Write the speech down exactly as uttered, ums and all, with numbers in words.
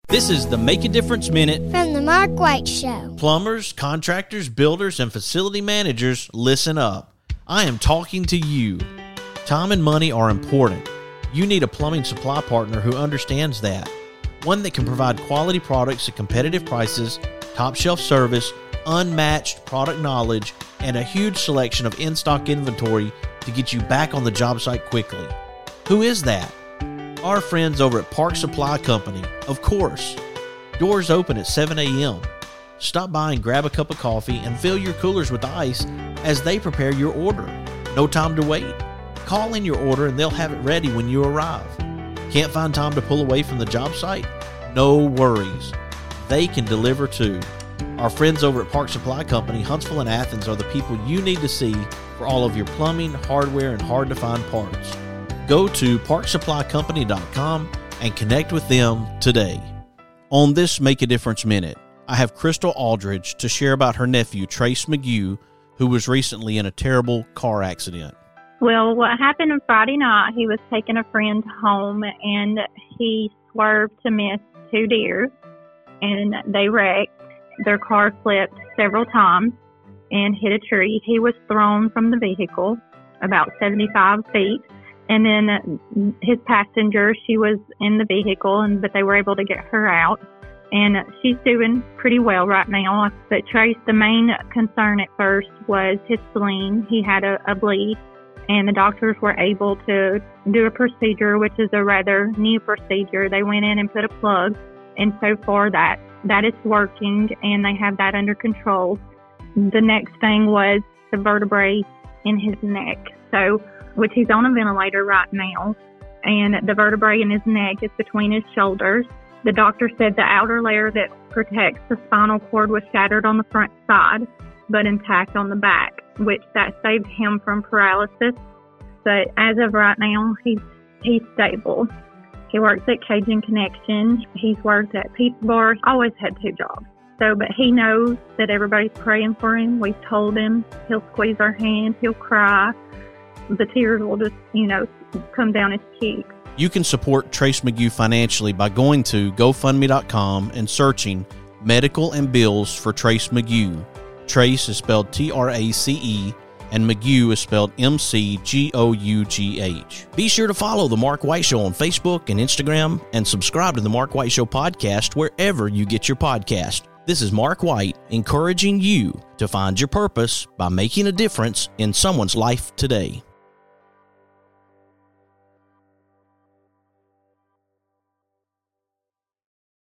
This is the Make a Difference Minute from the Mark White Show. Plumbers, contractors, builders, and facility managers, listen up. I am talking to you. Time and money are important. You need a plumbing supply partner who understands that. One that can provide quality products at competitive prices, top shelf service, unmatched product knowledge, and a huge selection of in-stock inventory to get you back on the job site quickly. Who is that? Our friends over at Park Supply Company, of course. Doors open at seven a.m. Stop by and grab a cup of coffee and fill your coolers with ice as they prepare your order. No time to wait. Call in your order and they'll have it ready when you arrive. Can't find time to pull away from the job site? No worries. They can deliver too. Our friends over at Park Supply Company, Huntsville and Athens are the people you need to see for all of your plumbing, hardware, and hard-to-find parts. Go to park supply company dot com and connect with them today. On this Make a Difference Minute, I have Crystal Aldridge to share about her nephew, Trace McGue, who was recently in a terrible car accident. Well, what happened on Friday night, he was taking a friend home, and he swerved to miss two deer, and they wrecked. Their car flipped several times and hit a tree. He was thrown from the vehicle about seventy-five feet. And then his passenger, she was in the vehicle, and but they were able to get her out. And she's doing pretty well right now. But Trace, the main concern at first was his spleen. He had a, a bleed, and the doctors were able to do a procedure, which is a rather new procedure. They went in and put a plug, and so far that, that is working, and they have that under control. The next thing was the vertebrae in his neck. So which he's on a ventilator right now, and the vertebrae in his neck is between his shoulders. The doctor said the outer layer that protects the spinal cord was shattered on the front side, but intact on the back, which that saved him from paralysis. But as of right now, he's he's stable. He works at Cajun Connection. He's worked at Pizza Bar. Always had two jobs. So, but he knows that everybody's praying for him. We've told him he'll squeeze our hand, he'll cry. The tears will just, you know, come down his cheeks. You can support Trace McGue financially by going to go fund me dot com and searching Medical and Bills for Trace McGue. Trace is spelled T R A C E, and McGue is spelled M C G O U G H. Be sure to follow The Mark White Show on Facebook and Instagram, and subscribe to The Mark White Show podcast wherever you get your podcast. This is Mark White, encouraging you to find your purpose by making a difference in someone's life today.